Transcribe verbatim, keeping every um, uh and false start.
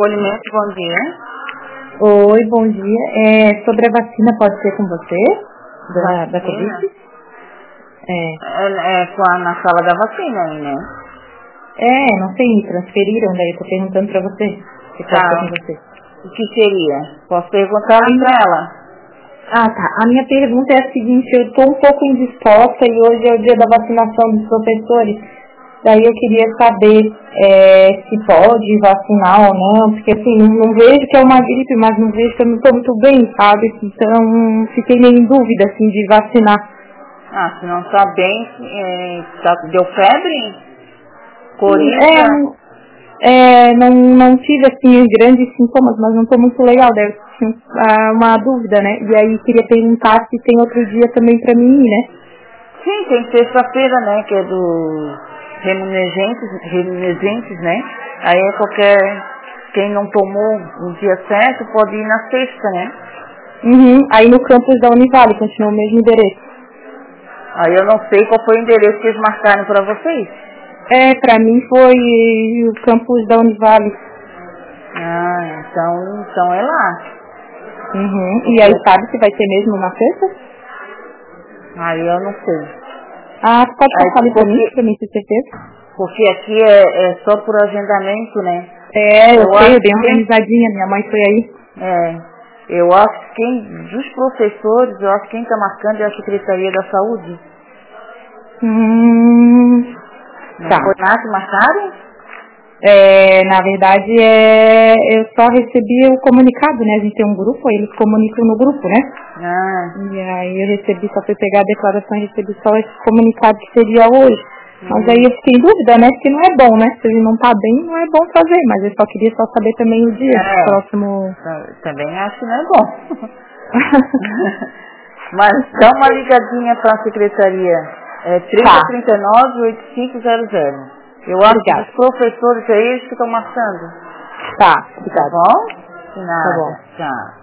Acolhimento, bom dia. Oi, bom dia. É, sobre a vacina, pode ser com você? Da, da Covid? É. É, é com a, na sala da vacina aí, né? É, não sei, me transferiram, daí eu tô perguntando pra você. Se pode Tá. ser com você. O que seria? Posso perguntar ali pra ela? Ah, tá. A minha pergunta é a seguinte, eu tô um pouco indisposta e hoje é o dia da vacinação dos professores. Daí eu queria saber é, se pode vacinar ou não, porque assim, não, não vejo que é uma gripe, mas não vejo que eu não estou muito bem, sabe? Então fiquei meio em dúvida, assim, de vacinar. Ah, se não tá bem, é, tá, deu febre? Coriza? É, é, não, não tive, assim, grandes sintomas, mas não estou muito legal, deve ser uma dúvida, né? E aí queria perguntar se tem outro dia também pra mim, né? Sim, tem sexta-feira, né, que é do reminiscentes, reminiscentes, né? Aí é qualquer, quem não tomou no dia certo pode ir na sexta, né? Uhum. Aí no campus da Univale, continua o mesmo endereço. Aí eu não sei qual foi o endereço que eles marcaram para vocês. É, pra mim foi o campus da Univale. Ah, então, então é lá. Uhum. E aí sabe se vai ser mesmo na sexta? Aí eu não sei. Ah, você pode passar Aí, ali pra mim, porque, pra mim ter certeza? porque aqui é, é só por agendamento, né? É, eu, Eu sei, acho eu dei uma que quem, organizadinha, minha mãe foi aí. é, eu acho que quem, dos professores, eu acho que quem está marcando é a Secretaria da Saúde. Hum, Não tá. foi lá que marcaram? É, na verdade, é, eu só recebi o comunicado, né? A gente tem um grupo, aí eles comunicam no grupo, né? Ah, E aí eu recebi, só fui pegar a declaração e recebi só esse comunicado que seria hoje. Mas aí hum, eu fiquei em dúvida, né? Porque não é bom, né? Se ele não tá bem, não é bom fazer. Mas eu só queria só saber também o dia é, próximo. ta- também acho que não é bom. Mas dá uma ligadinha para a secretaria. É Tá, trinta, trinta e nove, oitenta e cinco zero zero. Eu acho que obrigada. dos professores é eles que estão marcando. Tá, Tá obrigada. bom? De Tá bom. nada. Tchau.